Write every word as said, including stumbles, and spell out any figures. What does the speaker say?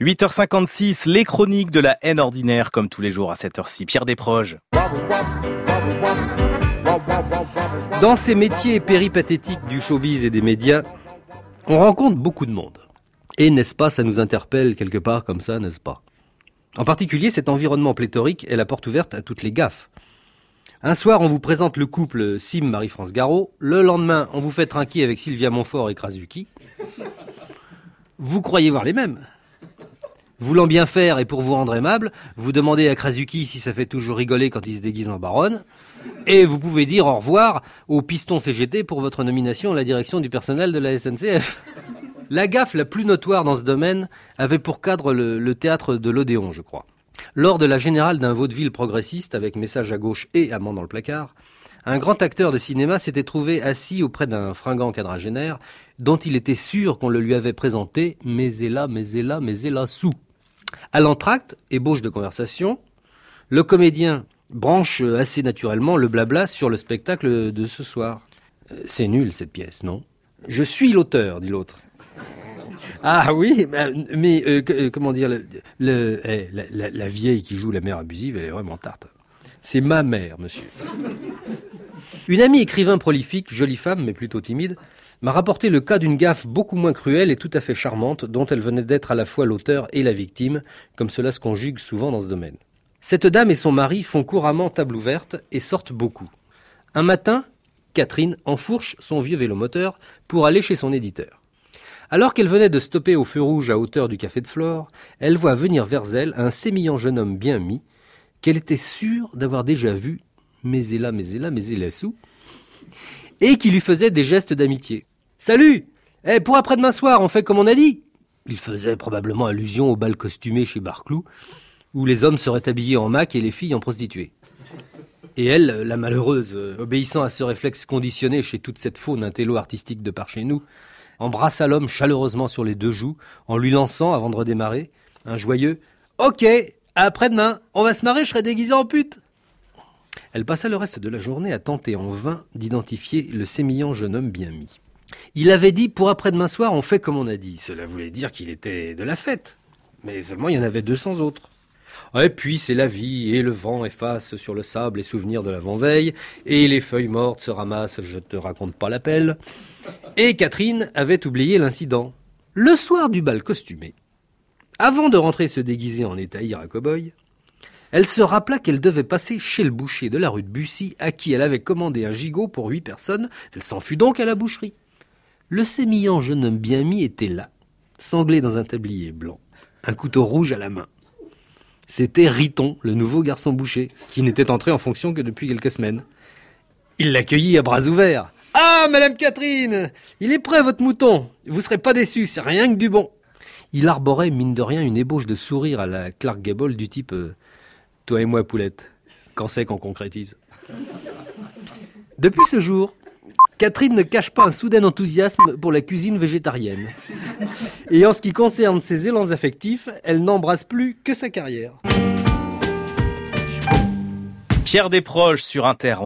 huit heures cinquante-six, les chroniques de la haine ordinaire, comme tous les jours à cette heure-ci. Pierre Desproges. Dans ces métiers péripathétiques du showbiz et des médias, on rencontre beaucoup de monde. Et n'est-ce pas, ça nous interpelle quelque part comme ça, n'est-ce pas? En particulier, cet environnement pléthorique est la porte ouverte à toutes les gaffes. Un soir, on vous présente le couple Sim Marie-France Garot. Le lendemain, on vous fait trinquer avec Sylvia Montfort et Krasuki. Vous croyez voir les mêmes. Voulant bien faire et pour vous rendre aimable, vous demandez à Krasuki si ça fait toujours rigoler quand il se déguise en baronne. Et vous pouvez dire au revoir au piston C G T pour votre nomination à la direction du personnel de la S N C F. La gaffe la plus notoire dans ce domaine avait pour cadre le, le théâtre de l'Odéon, je crois. Lors de la générale d'un vaudeville progressiste avec message à gauche et amant dans le placard, un grand acteur de cinéma s'était trouvé assis auprès d'un fringant quadragénaire dont il était sûr qu'on le lui avait présenté, mais et là, mais et là, mais et là, sous. À l'entracte, ébauche de conversation, le comédien branche assez naturellement le blabla sur le spectacle de ce soir. Euh, c'est nul cette pièce, non? Je suis l'auteur, dit l'autre. Ah oui, mais euh, euh, comment dire, le, le, eh, la, la, la vieille qui joue la mère abusive, elle est vraiment tarte. C'est ma mère, monsieur. Une amie écrivain prolifique, jolie femme, mais plutôt timide, m'a rapporté le cas d'une gaffe beaucoup moins cruelle et tout à fait charmante, dont elle venait d'être à la fois l'auteur et la victime, comme cela se conjugue souvent dans ce domaine. Cette dame et son mari font couramment table ouverte et sortent beaucoup. Un matin, Catherine enfourche son vieux vélomoteur pour aller chez son éditeur. Alors qu'elle venait de stopper au feu rouge à hauteur du café de Flore, elle voit venir vers elle un sémillant jeune homme bien mis, qu'elle était sûre d'avoir déjà vu, mais et là, mais et là, mais et là sous, et qui lui faisait des gestes d'amitié. « Salut! Eh, pour après-demain soir, on fait comme on a dit !» Il faisait probablement allusion au bal costumé chez Barclou, où les hommes seraient habillés en mac et les filles en prostituées. Et elle, la malheureuse, obéissant à ce réflexe conditionné chez toute cette faune intello artistique de par chez nous, embrassa l'homme chaleureusement sur les deux joues, en lui lançant, avant de redémarrer, un joyeux « Ok, après-demain, on va se marrer, je serai déguisé en pute !» Elle passa le reste de la journée à tenter en vain d'identifier le sémillant jeune homme bien mis. Il avait dit « Pour après-demain soir, on fait comme on a dit ». Cela voulait dire qu'il était de la fête. Mais seulement il y en avait deux cents autres. Et puis c'est la vie, et le vent efface sur le sable les souvenirs de l'avant-veille, et les feuilles mortes se ramassent, je te raconte pas l'appel. Et Catherine avait oublié l'incident. Le soir du bal costumé, avant de rentrer se déguiser en étaïr à cow-boy, elle se rappela qu'elle devait passer chez le boucher de la rue de Bussy, à qui elle avait commandé un gigot pour huit personnes. Elle s'en fut donc à la boucherie. Le sémillant jeune homme bien mis était là, sanglé dans un tablier blanc, un couteau rouge à la main. C'était Riton, le nouveau garçon boucher, qui n'était entré en fonction que depuis quelques semaines. Il l'accueillit à bras ouverts. « Ah, Madame Catherine, il est prêt votre mouton. Vous serez pas déçus, c'est rien que du bon. » Il arborait, mine de rien, une ébauche de sourire à la Clark Gable du type euh, « Toi et moi, poulette, quand c'est qu'on concrétise ?» Depuis ce jour, Catherine ne cache pas un soudain enthousiasme pour la cuisine végétarienne. Et en ce qui concerne ses élans affectifs, elle n'embrasse plus que sa carrière. Pierre Desproges sur Inter.